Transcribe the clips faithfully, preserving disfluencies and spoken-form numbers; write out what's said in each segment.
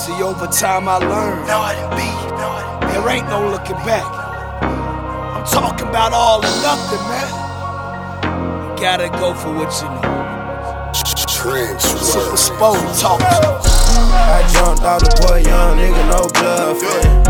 See, over time I learned. No, I didn't be. No, I didn't be. There ain't no looking back. I'm talking about all or nothing, man. You gotta go for what you know. Super Spode talk. I jumped out the boy, young nigga, no bluff.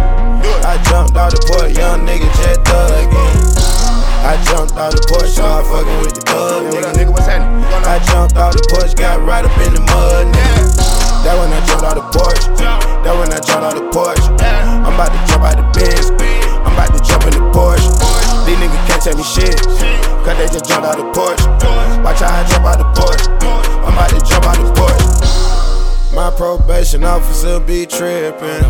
I jumped out the boy, young nigga, jet thuggin'. I jumped out the porch, started fucking with the thug, nigga. Nigga, what's happening? I jumped out the porch, got right up in the mud, nigga. That when I jumped out the porch. That when I jumped out the porch. I'm about to jump out the Benz. I'm about to jump in the Porsche. These niggas can't tell me shit, cause they just jumped out the porch. Watch how I jump out the porch. I'm about to jump out the porch. My probation officer be trippin'.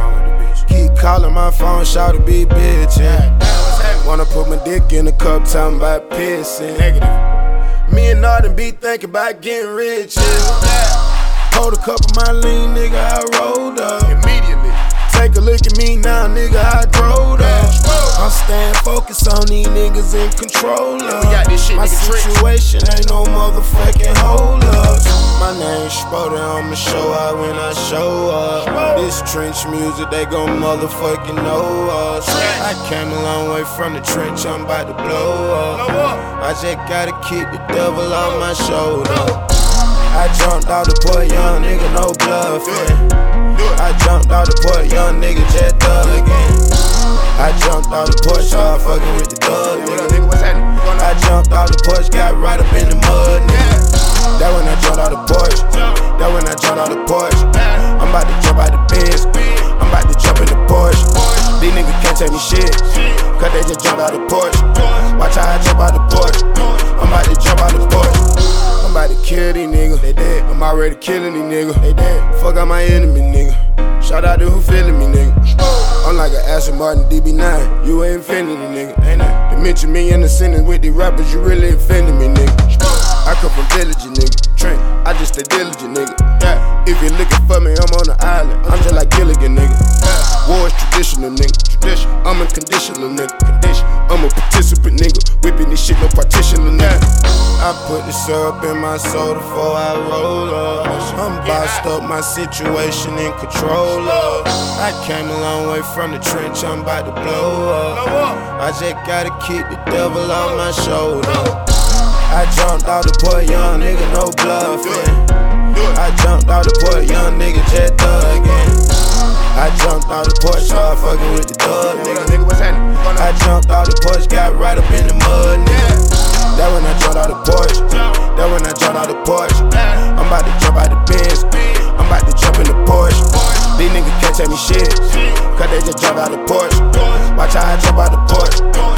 Keep calling my phone, shout to be bitchin'. Wanna put my dick in the cup, talking about pissing. Negative. Me and Norton be thinking about getting rich. Yeah. Hold a cup of my lean, nigga, I rolled up. Immediately. Take a look at me now, nigga, I growed up. I'm staying focused on these niggas in control of. We got this shit, my nigga, situation ain't no motherfucking hold up. My name Spode, I'ma show out when I show up. This trench music, they gon' motherfucking know us. I came a long way from the trench, I'm about to blow up. I just gotta keep the devil on my shoulder. I jumped out the boy, young nigga, no bluff. I jumped out the porch, young nigga, jet thuggin'. I jumped out the porch, started fucking with the thug, nigga. I jumped out the porch, got right up in the mud, nigga. That when I jumped out the porch. That when I jumped out the porch. I'm about to jump out the Benz. I'm about to jump in the Porsche. These niggas can't tell me shit, cause they just jumped out the porch. Watch how I jump out the porch. I'm about to jump out the porch. I'm about to kill these niggas. They dead. I'm already killing these niggas. They dead. Fuck out my enemy, nigga. Shout out to who feeling me, nigga. I'm like an Aston Martin D B nine. You ain't offending me, nigga. Ain't I? To mention me in the sentence with these rappers, you really offending me, nigga. I come from villages, nigga. Trent, I just stay diligent, nigga. Yeah. If you're looking for me, I'm on the island. I'm just like Gilligan, nigga. Yeah. War is traditional, nigga. Tradition. I'm unconditional, nigga. Condition. I'm a participant, nigga. Whipping this shit, no partitioner, nigga. I put the syrup in my soda before I roll up. I'm bossed up, my situation in control of. I came a long way from the trench, I'm about to blow up. I just gotta keep the devil on my shoulder. I jumped out the porch, young nigga, no bluff. I jumped out the porch, young nigga, jet thuggin'. I jumped out the porch, started fucking with the thug, nigga. I jumped out the porch, got right up in the mud, nigga. That when I jumped out the porch. That when I jumped out the porch. I'm about to jump out the Benz. I'm about to jump in the Porsche. These niggas can't tell me shit, cause they just jumped out the porch. Watch how I jump out the porch.